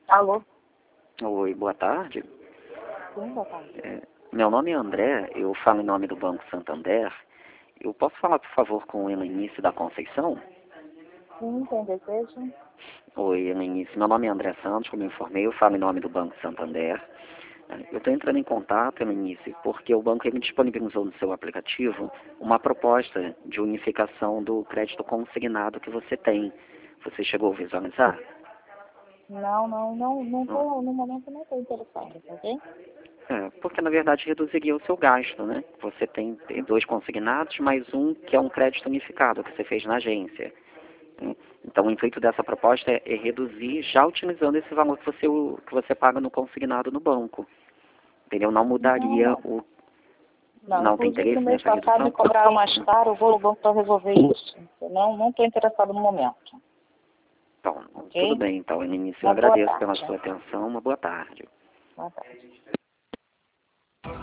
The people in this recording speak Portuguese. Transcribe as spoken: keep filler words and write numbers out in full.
Alô? Oi, boa tarde. Sim, boa tarde. É, meu nome é André, eu falo em nome do Banco Santander. Eu posso falar, por favor, com o Helenice da Conceição? Sim, tem desejo? Oi, Helenice. Meu nome é André Santos, como eu informei, eu falo em nome do Banco Santander. É, Eu estou entrando em contato, Helenice, porque o banco ele disponibilizou no seu aplicativo uma proposta de unificação do crédito consignado que você tem. Você chegou a visualizar? Não, não, não, não Não. tô, no momento não estou interessada, tá ok? É, porque na verdade reduziria o seu gasto, né? Você tem dois consignados, mais um que é um crédito unificado que você fez na agência. Né? Então o intuito dessa proposta é, é reduzir já utilizando esse valor que você, que você paga no consignado no banco. Entendeu? Não Não, mudaria não. o... Não, Não tem inclusive no interesse mês nessa passado me redução? cobraram mais caro, eu vou ao banco para resolver isso. Eu não não estou interessado no momento, Então, tudo ok? bem. Então, no início eu Uma boa agradeço pela tarde. sua atenção. Uma boa tarde. Boa tarde.